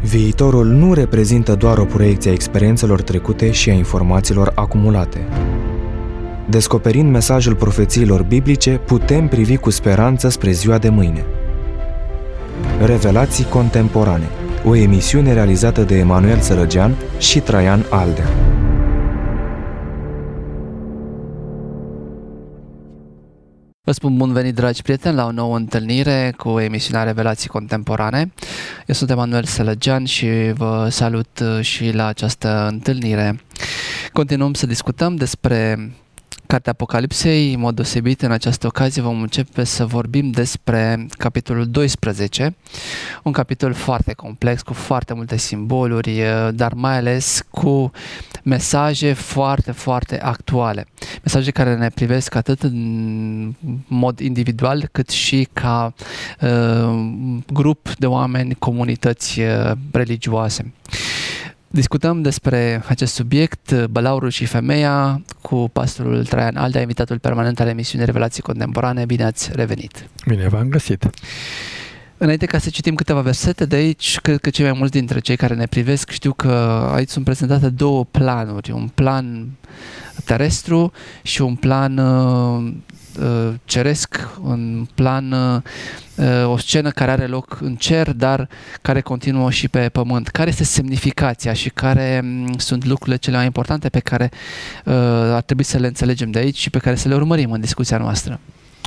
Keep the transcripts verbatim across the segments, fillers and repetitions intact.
Viitorul nu reprezintă doar o proiecție a experiențelor trecute și a informațiilor acumulate. Descoperind mesajul profețiilor biblice, putem privi cu speranță spre ziua de mâine. Revelații contemporane, o emisiune realizată de Emanuel Sărăgean și Traian Aldea. Vă spun bun venit, dragi prieteni, la o nouă întâlnire cu emisiunea Revelații Contemporane. Eu sunt Emanuel Sărăgean și vă salut și la această întâlnire. Continuăm să discutăm despre Cartea Apocalipsei. În mod deosebit, în această ocazie vom începe să vorbim despre capitolul doisprezece, un capitol foarte complex, cu foarte multe simboluri, dar mai ales cu mesaje foarte, foarte actuale. Mesaje care ne privesc atât în mod individual, cât și ca uh, grup de oameni, comunități uh, religioase. Discutăm despre acest subiect, bălaurul și femeia, cu pastorul Traian Aldea, invitatul permanent al emisiunii Revelații Contemporane. Bine ați revenit! Bine v-am găsit! Înainte ca să citim câteva versete de aici, cred că cei mai mulți dintre cei care ne privesc știu că aici sunt prezentate două planuri, un plan terestru și un plan uh, uh, ceresc, un plan, uh, o scenă care are loc în cer, dar care continuă și pe pământ. Care este semnificația și care um, sunt lucrurile cele mai importante pe care uh, ar trebui să le înțelegem de aici și pe care să le urmărim în discuția noastră?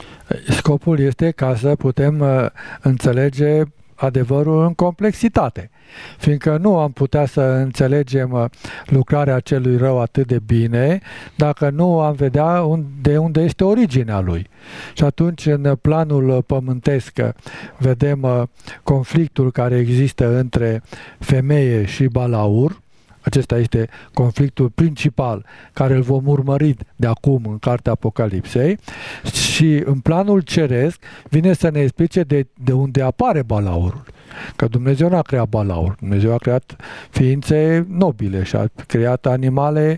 Scopul este ca să putem uh, înțelege adevărul în complexitate, fiindcă nu am putea să înțelegem uh, lucrarea celui rău atât de bine dacă nu am vedea un, de unde este originea lui. Și atunci, în planul pământesc, vedem uh, conflictul care există între femeie și balaur. Acesta este conflictul principal care îl vom urmări de acum în Cartea Apocalipsei, și în planul ceresc vine să ne explice de, de unde apare balaurul. Că Dumnezeu n-a creat balaur, Dumnezeu a creat ființe nobile și a creat animale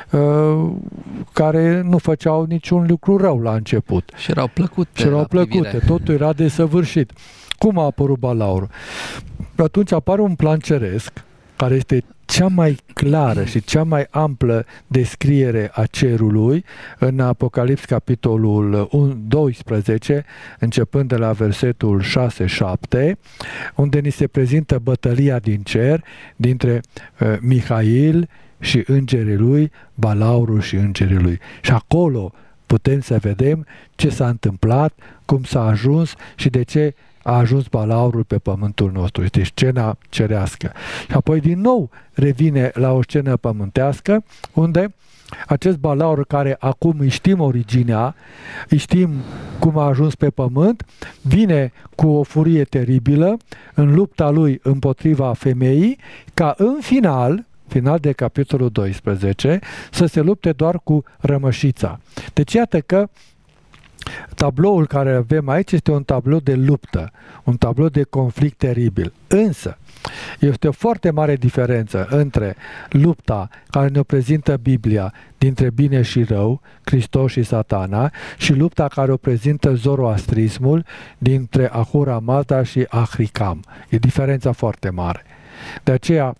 uh, care nu făceau niciun lucru rău la început. Și erau plăcute. Și erau plăcute, totul era desăvârșit. Cum a apărut balaurul? Atunci apare un plan ceresc care este cea mai clară și cea mai amplă descriere a cerului în Apocalips, capitolul doisprezece, începând de la versetul șase șapte, unde ni se prezintă bătălia din cer dintre uh, Mihail și îngerii lui, balaurul și îngerii lui. Și acolo putem să vedem ce s-a întâmplat, cum s-a ajuns și de ce a ajuns balaurul pe pământul nostru. Este scena cerească. Și apoi din nou revine la o scenă pământească, unde acest balaur, care acum îi știm originea, îi știm cum a ajuns pe pământ, vine cu o furie teribilă în lupta lui împotriva femeii, ca în final, final de capitolul doisprezece, să se lupte doar cu rămășița. Deci iată că tabloul care avem aici este un tablou de luptă, un tablou de conflict teribil. Însă, este o foarte mare diferență între lupta care ne prezintă Biblia dintre bine și rău, Hristos și Satana, și lupta care o prezintă zoroastrismul dintre Ahura Mazda și Ahricam. E diferența foarte mare. De aceea,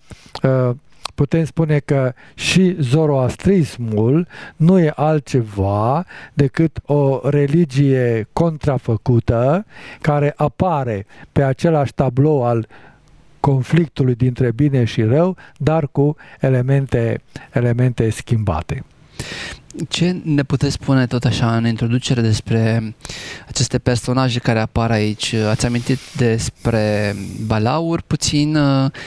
putem spune că și zoroastrismul nu e altceva decât o religie contrafăcută care apare pe același tablou al conflictului dintre bine și rău, dar cu elemente, elemente schimbate. Ce ne puteți spune tot așa în introducere despre aceste personaje care apar aici? Ați amintit despre balaur puțin,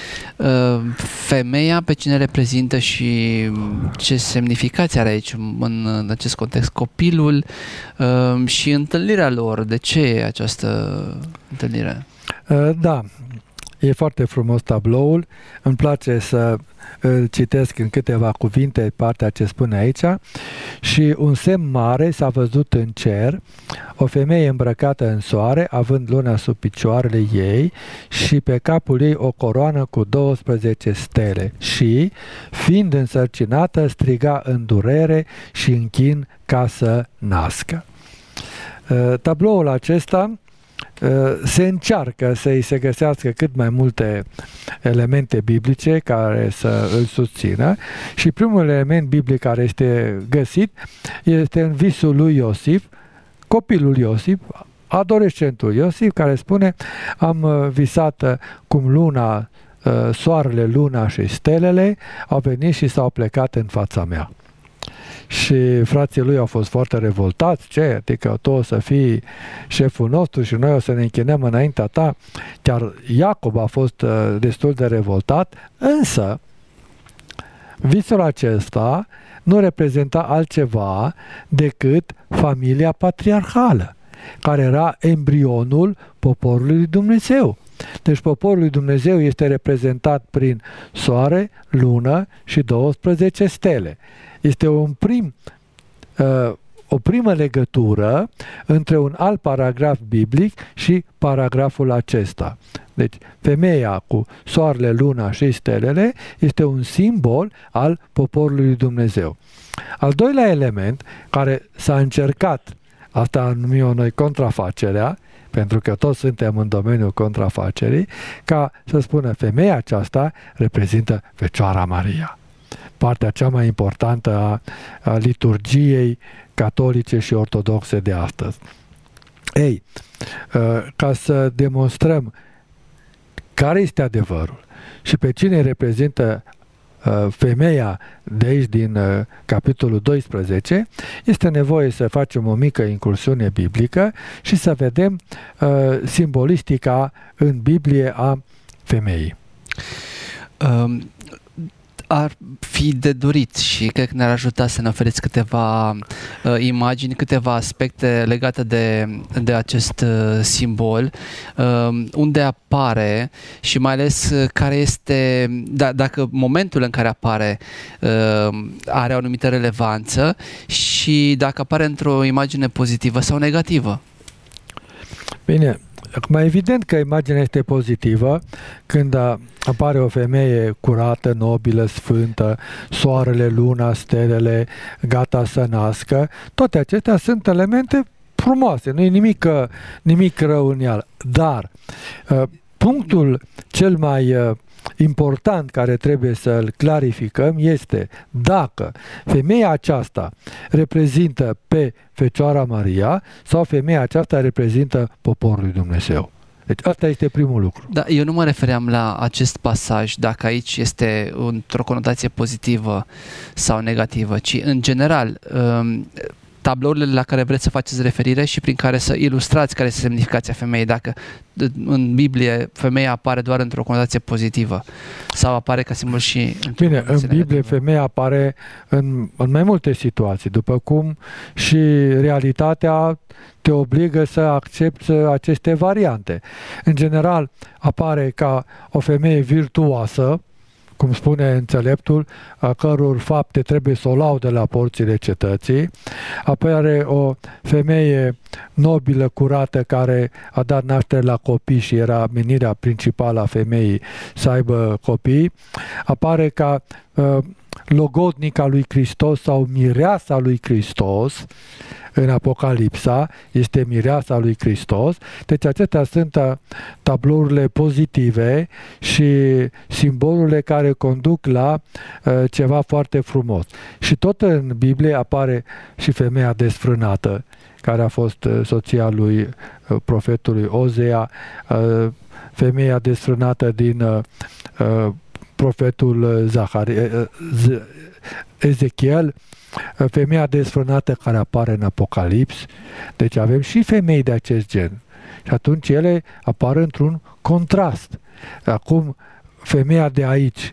femeia pe cine reprezintă și ce semnificație are aici în acest context, copilul și întâlnirea lor. De ce e această întâlnire? Da, e foarte frumos tabloul. Îmi place să îl citesc în câteva cuvinte partea ce spune aici. Și un semn mare s-a văzut în cer, o femeie îmbrăcată în soare, având luna sub picioarele ei și pe capul ei o coroană cu douăsprezece stele și, fiind însărcinată, striga în durere și în chin ca să nască. Tabloul acesta se încearcă să-i se găsească cât mai multe elemente biblice care să îl susțină și primul element biblic care este găsit este în visul lui Iosif, copilul Iosif, adolescentul Iosif, care spune: am visat cum luna, soarele, luna și stelele au venit și s-au plecat în fața mea. Și frații lui au fost foarte revoltați. Ce? Adică tu o să fii șeful nostru și noi o să ne închinăm înaintea ta. Chiar Iacob a fost destul de revoltat, însă visul acesta nu reprezenta altceva decât familia patriarhală, care era embrionul poporului lui Dumnezeu. Deci poporul lui Dumnezeu este reprezentat prin soare, lună și douăsprezece stele. Este un prim, uh, o primă legătură între un alt paragraf biblic și paragraful acesta. Deci femeia cu soarele, luna și stelele este un simbol al poporului lui Dumnezeu. Al doilea element care s-a încercat, asta numim noi contrafacerea, pentru că toți suntem în domeniul contrafacerii, ca să spună femeia aceasta reprezintă Fecioara Maria. Partea cea mai importantă a, a liturgiei catolice și ortodoxe de astăzi. Ei, ca să demonstrăm care este adevărul și pe cine reprezintă femeia de aici din capitolul doisprezece, este nevoie să facem o mică incursiune biblică și să vedem simbolistica în Biblie a femeii. Um. Ar fi de dorit și cred că ne-ar ajuta să ne oferiți câteva uh, imagini, câteva aspecte legate de, de acest uh, simbol, uh, unde apare și mai ales uh, care este, da, dacă momentul în care apare uh, are o anumită relevanță și dacă apare într-o imagine pozitivă sau negativă. Bine. Acum, evident că imaginea este pozitivă când apare o femeie curată, nobilă, sfântă, soarele, luna, stelele, gata să nască. Toate acestea sunt elemente frumoase, nu e nimic, nimic rău în ea. Dar punctul cel mai important care trebuie să-l clarificăm este dacă femeia aceasta reprezintă pe Fecioara Maria sau femeia aceasta reprezintă poporul lui Dumnezeu. Deci asta este primul lucru. Da, eu nu mă refeream la acest pasaj, dacă aici este într-o conotație pozitivă sau negativă, ci în general tablourile la care vreți să faceți referire și prin care să ilustrați care este semnificația femeii. Dacă în Biblie femeia apare doar într-o conotație pozitivă sau apare ca simbol și într-o Bine, în Biblie negativă. Femeia apare în, în mai multe situații, după cum și realitatea te obligă să accepți aceste variante. În general apare ca o femeie virtuoasă, cum spune înțeleptul, a căror fapte trebuie să o laude la porțile cetății. Apare o femeie nobilă, curată, care a dat naștere la copii și era menirea principală a femeii să aibă copii. Apare ca uh, logodnica lui Hristos sau mireasa lui Hristos în Apocalipsa, este mireasa lui Hristos. Deci acestea sunt tablourile pozitive și simbolurile care conduc la uh, ceva foarte frumos. Și tot în Biblie apare și femeia desfrânată, care a fost uh, soția lui uh, profetului Ozea, uh, femeia desfrânată din uh, uh, profetul Zaharie, uh, Ezechiel, femeia desfrânată care apare în Apocalips. Deci avem și femei de acest gen. Și atunci ele apar într-un contrast. Acum, femeia de aici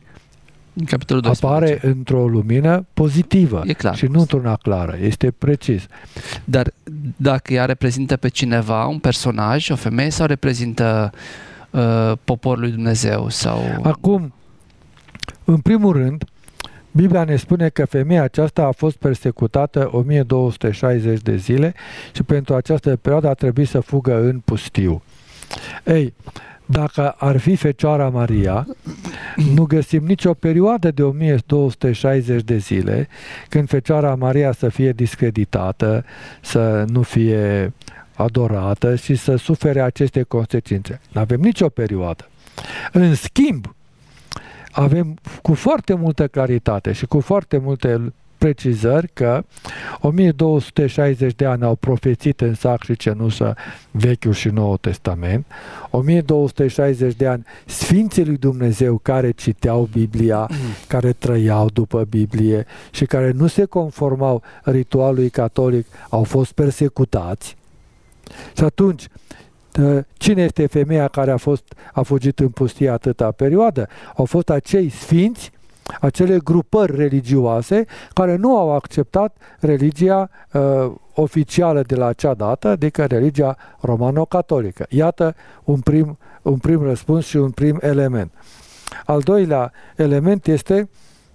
apare într-o lumină pozitivă și nu într-una clară. Este precis. Dar dacă ea reprezintă pe cineva, un personaj, o femeie, sau reprezintă uh, poporul lui Dumnezeu? Sau... Acum, în primul rând, Biblia ne spune că femeia aceasta a fost persecutată o mie două sute șaizeci de zile și pentru această perioadă a trebuit să fugă în pustiu. Ei, dacă ar fi Fecioara Maria, nu găsim nicio perioadă de o mie două sute șaizeci de zile când Fecioara Maria să fie discreditată, să nu fie adorată și să sufere aceste consecințe. Nu avem nicio perioadă. În schimb, avem cu foarte multă claritate și cu foarte multe precizări că o mie două sute șaizeci de ani au profețit în sac și cenușă Vechiul și Noul Testament, o mie două sute șaizeci de ani Sfinții lui Dumnezeu care citeau Biblia, care trăiau după Biblie și care nu se conformau ritualului catolic au fost persecutați. Și atunci, cine este femeia care a, fost, a fugit în pustie atâta perioadă? Au fost acei sfinți, acele grupări religioase care nu au acceptat religia uh, oficială de la acea dată, adică religia romano-catolică. Iată un prim, un prim răspuns și un prim element. Al doilea element este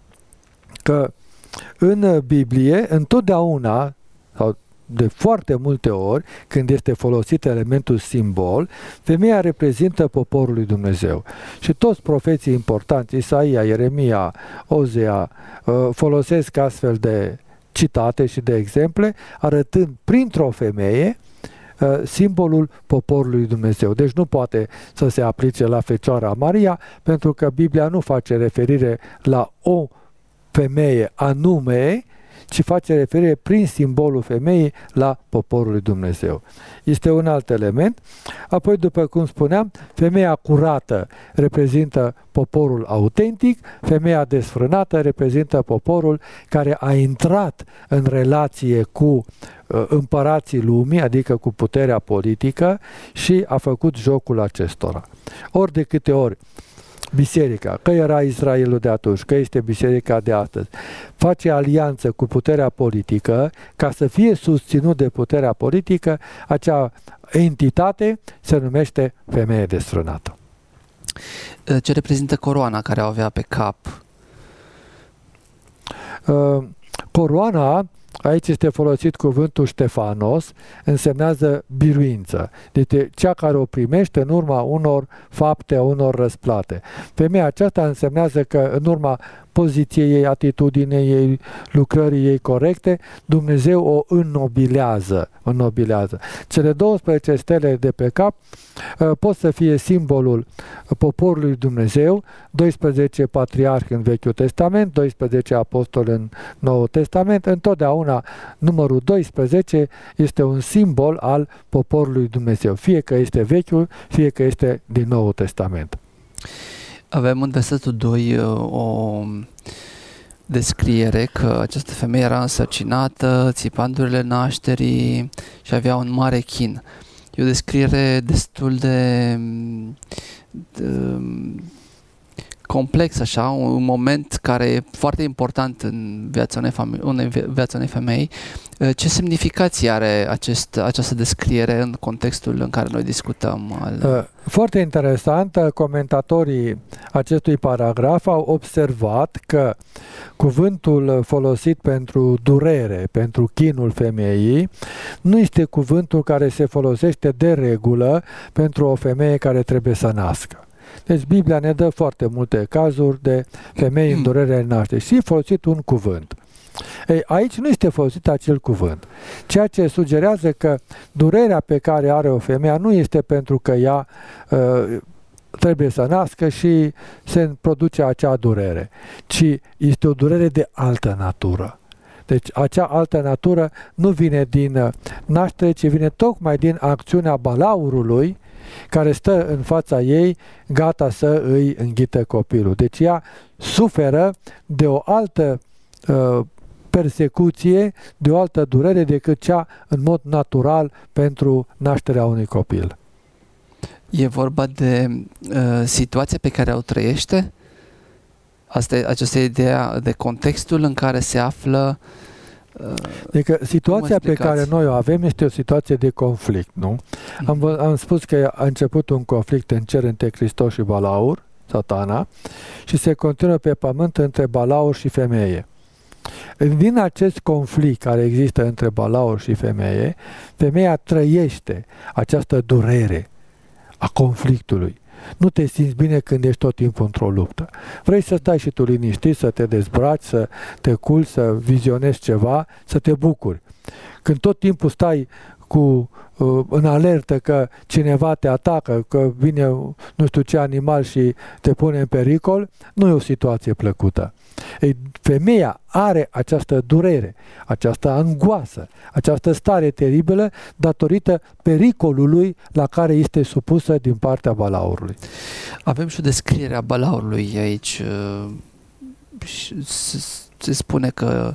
că în Biblie, întotdeauna, sau de foarte multe ori, când este folosit elementul simbol, femeia reprezintă poporul lui Dumnezeu. Și toți profeții importanți, Isaia, Ieremia, Ozea, folosesc astfel de citate și de exemple, arătând printr-o femeie simbolul poporului lui Dumnezeu. Deci nu poate să se aplice la Fecioara Maria, pentru că Biblia nu face referire la o femeie anume, ci face referire prin simbolul femeii la poporul lui Dumnezeu. Este un alt element. Apoi, după cum spuneam, femeia curată reprezintă poporul autentic, femeia desfrânată reprezintă poporul care a intrat în relație cu uh, împărații lumii, adică cu puterea politică și a făcut jocul acestora. Ori de câte ori biserica, că era Israelul de atunci, că este biserica de astăzi, face alianță cu puterea politică ca să fie susținut de puterea politică, acea entitate se numește femeie desfrânată. Ce reprezintă coroana care o avea pe cap? Uh, coroana, aici este folosit cuvântul Ștefanos, însemnează biruință. Deci cea care o primește în urma unor fapte, unor răsplate. Femeia aceasta însemnează că în urma poziției ei, atitudinii ei, lucrării ei corecte, Dumnezeu o înnobilează. înnobilează. Cele douăsprezece stele de pe cap uh, pot să fie simbolul poporului Dumnezeu, doisprezece patriarhi în Vechiul Testament, doisprezece apostoli în Noul Testament. Întotdeauna numărul doisprezece este un simbol al poporului Dumnezeu, fie că este Vechiul, fie că este din Noul Testament. Avem în versetul doi o descriere că această femeie era însărcinată, țipandurile nașterii și avea un mare chin. E o descriere destul de, de complex, așa, un moment care e foarte important în viața unei, fame- unei, viața unei femei. Ce semnificație are acest, această descriere în contextul în care noi discutăm? Al... Foarte interesant, comentatorii acestui paragraf au observat că cuvântul folosit pentru durere, pentru chinul femeii, nu este cuvântul care se folosește de regulă pentru o femeie care trebuie să nască. Deci Biblia ne dă foarte multe cazuri de femei în durere în naștere și e folosit un cuvânt. Ei, aici nu este folosit acel cuvânt, ceea ce sugerează că durerea pe care are o femeie nu este pentru că ea uh, trebuie să nască și se produce acea durere, ci este o durere de altă natură. Deci acea altă natură nu vine din naștere, ci vine tocmai din acțiunea balaurului care stă în fața ei, gata să îi înghită copilul. Deci ea suferă de o altă uh, persecuție, de o altă durere decât cea în mod natural pentru nașterea unui copil. E vorba de uh, situația pe care o trăiește? Asta e, această idee de contextul în care se află. Uh, adică situația pe care noi o avem este o situație de conflict, nu? Mm-hmm. Am, am spus că a început un conflict în cer între Hristos și Balaur, Satana, și se continuă pe pământ între Balaur și femeie. Din acest conflict care există între Balaur și femeie, femeia trăiește această durere a conflictului. Nu te simți bine când ești tot timpul într-o luptă. Vrei să stai și tu liniștit, să te dezbraci, să te culci, să vizionezi ceva, să te bucuri. Când tot timpul stai cu uh, în alertă că cineva te atacă, că vine nu știu ce animal și te pune în pericol, nu e o situație plăcută. Ei, femeia are această durere, această angoasă, această stare teribilă datorită pericolului la care este supusă din partea balaurului. Avem și o descriere a balaurului aici. Se spune că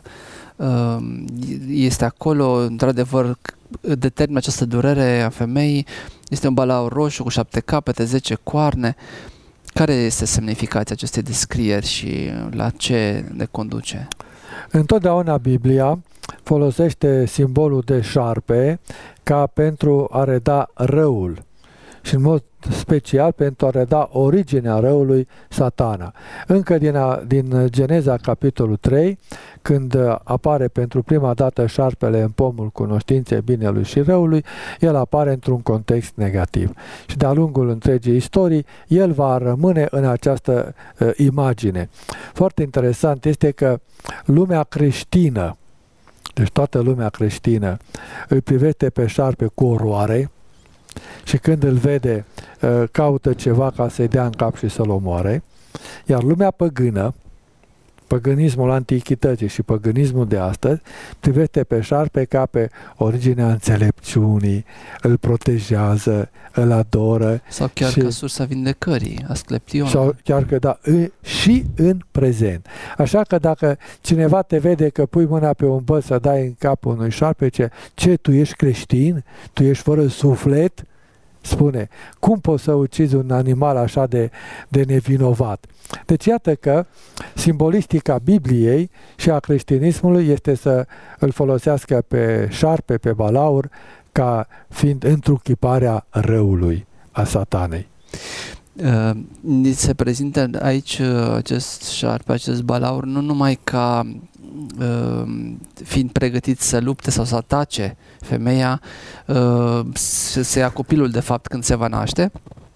este acolo, într-adevăr, determină această durere a femeii. Este un balaur roșu cu șapte capete, zece coarne. Care este semnificația acestei descrieri și la ce ne conduce? Întotdeauna Biblia folosește simbolul de șarpe ca pentru a reda răul și în mod special pentru a reda originea răului, Satana. Încă din, a, din Geneza, capitolul trei, când apare pentru prima dată șarpele în pomul cunoștinței binelui și răului, el apare într-un context negativ. Și de-a lungul întregii istorii, el va rămâne în această uh, imagine. Foarte interesant este că lumea creștină, deci toată lumea creștină, îl privește pe șarpe cu oroare, și când îl vede, caută ceva ca să-i dea în cap și să-l omoare, iar lumea păgână, păgânismul antichității și păgânismul de astăzi, privește pe șarpe ca pe originea înțelepciunii, îl protejează, îl adoră. Sau chiar și, ca sursa vindecării, Asclepionul. Sau chiar că da, și în prezent. Așa că dacă cineva te vede că pui mâna pe un băț să dai în capul unui șarpe, ce, ce, tu ești creștin? Tu ești fără suflet? Spune, cum poți să ucizi un animal așa de, de nevinovat? Deci iată că simbolistica Bibliei și a creștinismului este să îl folosească pe șarpe, pe balaur, ca fiind întruchiparea răului, a Satanei. Uh, ni se prezintă aici uh, acest șarpe, acest balaur, nu numai ca uh, fiind pregătit să lupte sau să atace femeia, uh, să se ia copilul de fapt când se va naște,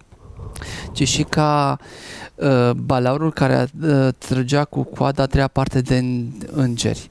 ci și ca uh, balaurul care uh, trăgea cu coada a treia parte de îngeri.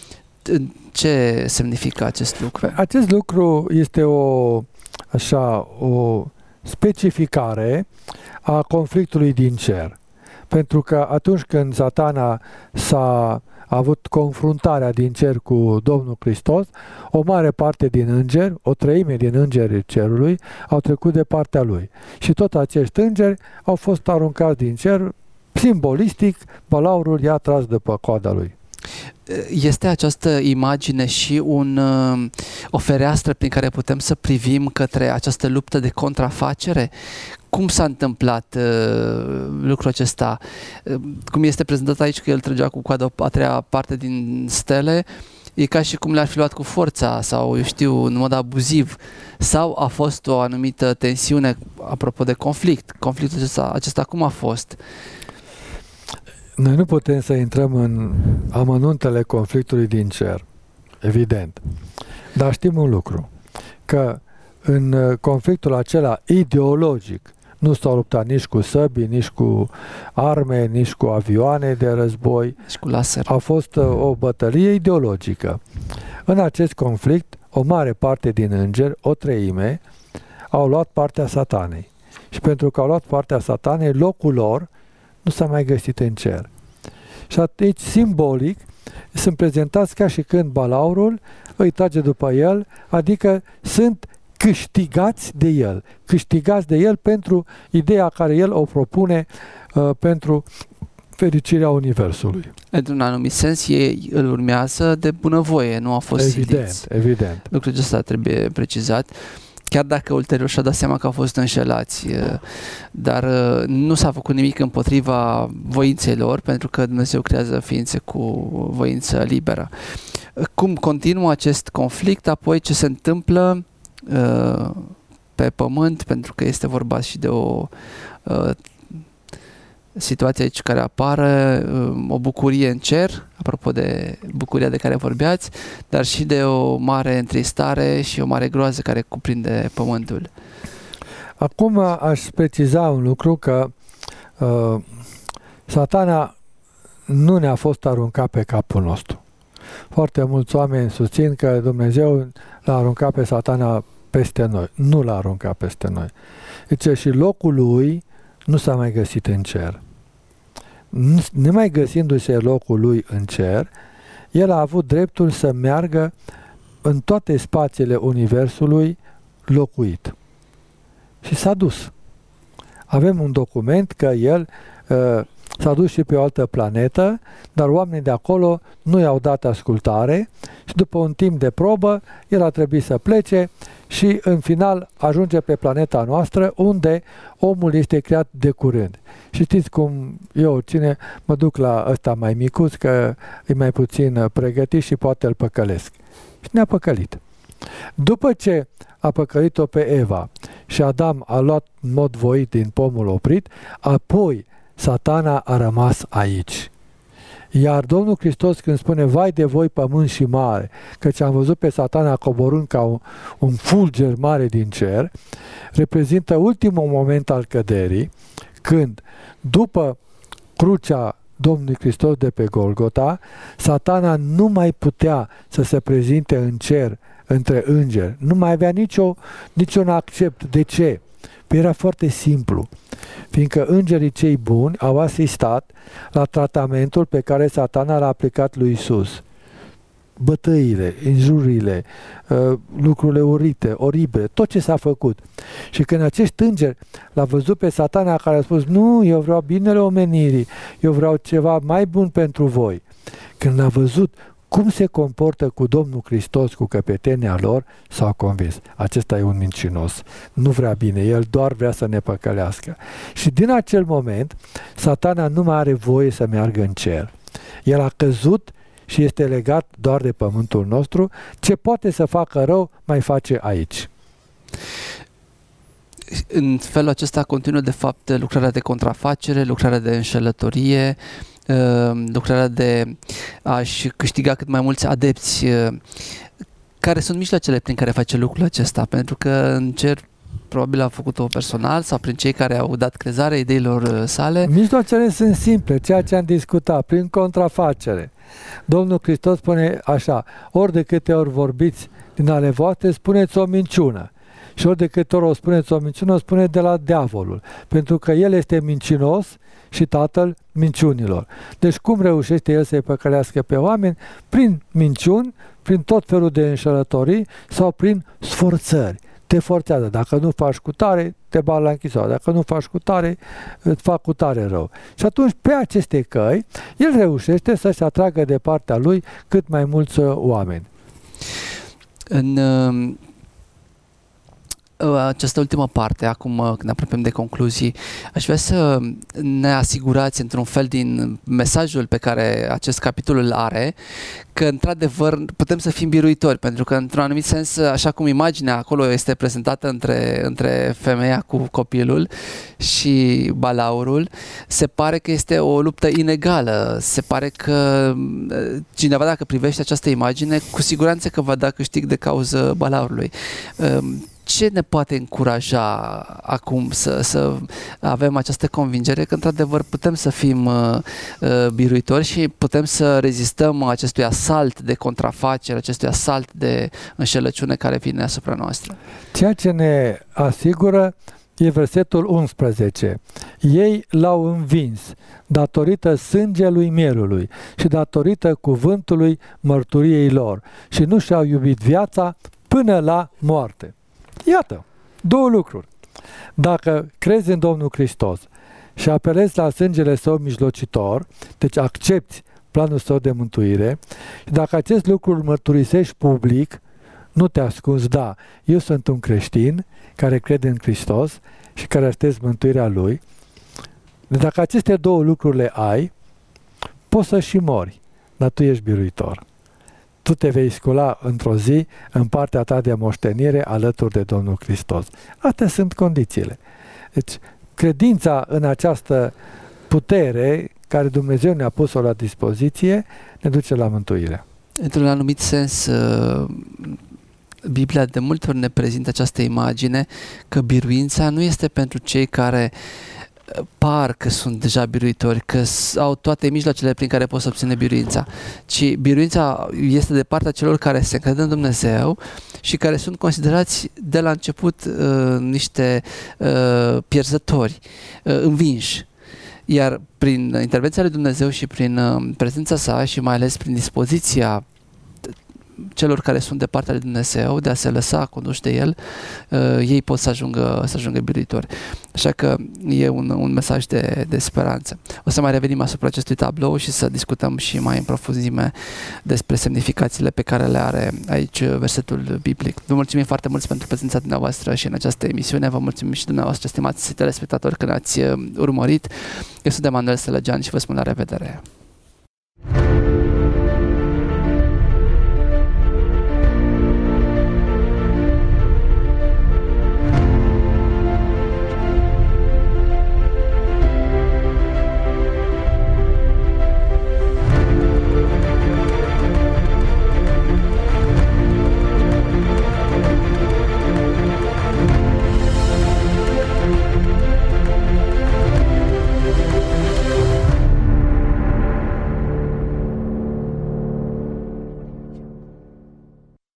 Ce semnifică acest lucru? Acest lucru este o, așa, o specificare a conflictului din cer. Pentru că atunci când Satana s-a avut confruntarea din cer cu Domnul Hristos, o mare parte din îngeri, o treime din îngerii cerului, au trecut de partea lui. Și tot acești îngeri au fost aruncați din cer, simbolistic, balaurul i-a tras după coada lui. Este această imagine și un, o fereastră prin care putem să privim către această luptă de contrafacere? Cum s-a întâmplat uh, lucrul acesta? Uh, cum este prezentat aici că el trăgea cu coada a treia parte din stele, e ca și cum le-ar fi luat cu forța sau, eu știu, în mod abuziv. Sau a fost o anumită tensiune, apropo de conflict. Conflictul acesta, acesta cum a fost? Noi nu putem să intrăm în amănuntele conflictului din cer, evident. Dar știm un lucru, că în conflictul acela ideologic nu s-au luptat nici cu săbii, nici cu arme, nici cu avioane de război. Nici cu laser. A fost o bătălie ideologică. În acest conflict, o mare parte din îngeri, o treime, au luat partea Satanei. Și pentru că au luat partea Satanei, locul lor nu s-a mai găsit în cer. Și atunci, simbolic, sunt prezentați ca și când balaurul îi trage după el, adică sunt câștigați de el, câștigați de el pentru ideea care el o propune uh, pentru fericirea Universului. Într-un anumit sens, ei îl urmează de bunăvoie, nu a fost evident, siliți. Evident, Lucrul acesta trebuie precizat, chiar dacă ulterior și-a dat seama că au fost înșelați, dar nu s-a făcut nimic împotriva voinței lor, pentru că Dumnezeu creează ființe cu voință liberă. Cum continuă acest conflict, apoi ce se întâmplă uh, pe pământ, pentru că este vorba și de o uh, situație aici care apare, uh, o bucurie în cer, apropo de bucuria de care vorbeați, dar și de o mare întristare și o mare groază care cuprinde pământul. Acum aș preciza un lucru, că uh, Satana nu ne-a fost aruncat pe capul nostru. Foarte mulți oameni susțin că Dumnezeu l-a aruncat pe Satana peste noi. Nu l-a aruncat peste noi. Zice, și locul lui nu s-a mai găsit în cer. Nemai găsindu-se locul lui în cer, el a avut dreptul să meargă în toate spațiile universului locuit. Și s-a dus. Avem un document că el uh, s-a dus și pe o altă planetă, dar oamenii de acolo nu i-au dat ascultare și după un timp de probă, el a trebuit să plece și în final ajunge pe planeta noastră, unde omul este creat de curând. Și știți cum eu, cine mă duc la ăsta mai micuț, că e mai puțin pregătit și poate îl păcălesc. Și ne-a păcălit. După ce a păcălit-o pe Eva și Adam a luat în mod voit din pomul oprit, apoi Satana a rămas aici. Iar Domnul Hristos când spune, vai de voi pământ și mare, căci am văzut pe Satana coborând ca un, un fulger mare din cer, reprezintă ultimul moment al căderii, când după crucea Domnului Hristos de pe Golgota, Satana nu mai putea să se prezinte în cer între îngeri, nu mai avea nicio, niciun accept. De ce? Păi era foarte simplu, fiindcă îngerii cei buni au asistat la tratamentul pe care Satana l-a aplicat lui Isus. Bătăile, injurile, lucrurile urite, oribile, tot ce s-a făcut. Și când acești îngeri l-a văzut pe Satana care a spus, nu, eu vreau binele omenirii, eu vreau ceva mai bun pentru voi. Când l-a văzut cum se comportă cu Domnul Hristos, cu căpetenia lor, s-au convins. Acesta e un mincinos. Nu vrea bine, el doar vrea să ne păcălească. Și din acel moment, Satana nu mai are voie să meargă în cer. El a căzut și este legat doar de pământul nostru. Ce poate să facă rău, mai face aici. În felul acesta continuă, de fapt, lucrarea de contrafacere, lucrarea de înșelătorie, lucrarea de a-și câștiga cât mai mulți adepți. Care sunt mijloacele prin care face lucrul acesta? Pentru că în cer probabil a făcut-o personal sau prin cei care au dat crezare ideilor sale. Mijloacele sunt simple, ceea ce am discutat, prin contrafacere. Domnul Hristos spune așa, ori de câte ori vorbiți din ale voastre, spuneți o minciună. Și ori de câte ori o spuneți o minciună, o spuneți de la diavolul. Pentru că el este mincinos și tatăl minciunilor. Deci cum reușește el să-i păcălească pe oameni? Prin minciuni, prin tot felul de înșelătorii sau prin sforțări. Te forțează. Dacă nu faci cu tare, te bagi la închisoare. Dacă nu faci cu tare, îți fac cu tare rău. Și atunci, pe aceste căi, el reușește să-și atragă de partea lui cât mai mulți oameni. În această ultimă parte, acum când ne apropiem de concluzii, aș vrea să ne asigurați într-un fel din mesajul pe care acest capitol îl are, că într-adevăr putem să fim biruitori, pentru că într-un anumit sens, așa cum imaginea acolo este prezentată între, între femeia cu copilul și balaurul, se pare că este o luptă inegală, se pare că cineva, dacă privește această imagine, cu siguranță că va da câștig de cauză balaurului. Ce ne poate încuraja acum să, să avem această convingere că într-adevăr putem să fim uh, uh, biruitori și putem să rezistăm acestui asalt de contrafacere, acestui asalt de înșelăciune care vine asupra noastră? Ceea ce ne asigură e versetul unsprezece. Ei l-au învins datorită sângelui mielului și datorită cuvântului mărturiei lor și nu și-au iubit viața până la moarte. Iată, două lucruri. Dacă crezi în Domnul Hristos și apelezi la sângele său mijlocitor, deci accepti planul său de mântuire, și dacă acest lucru îl mărturisești public, nu te ascunzi, da, eu sunt un creștin care crede în Hristos și care aștept mântuirea Lui, dacă aceste două lucruri le ai, poți să și mori, dar tu ești biruitor. Tu te vei scula într-o zi în partea ta de moștenire alături de Domnul Hristos. Astea sunt condițiile. Deci, credința în această putere care Dumnezeu ne-a pus-o la dispoziție ne duce la mântuire. Într-un anumit sens, Biblia de multe ori ne prezintă această imagine că biruința nu este pentru cei care par că sunt deja biruitori, că au toate mijloacele prin care pot să obține biruința, ci biruința este de partea celor care se încred în Dumnezeu și care sunt considerați de la început uh, niște uh, pierzători, uh, învinși. Iar prin intervenția lui Dumnezeu și prin uh, prezența sa și mai ales prin dispoziția celor care sunt de partea lui Dumnezeu, de a se lăsa conduși de El, uh, ei pot să ajungă, să ajungă biruitori. Așa că e un, un mesaj de, de speranță. O să mai revenim asupra acestui tablou și să discutăm și mai în profunzime despre semnificațiile pe care le are aici versetul biblic. Vă mulțumim foarte mult pentru prezența dumneavoastră și în această emisiune. Vă mulțumim și dumneavoastră, stimați telespectatori, că ne-ați urmărit. Eu sunt Emanuel Sălăgean și vă spun la revedere.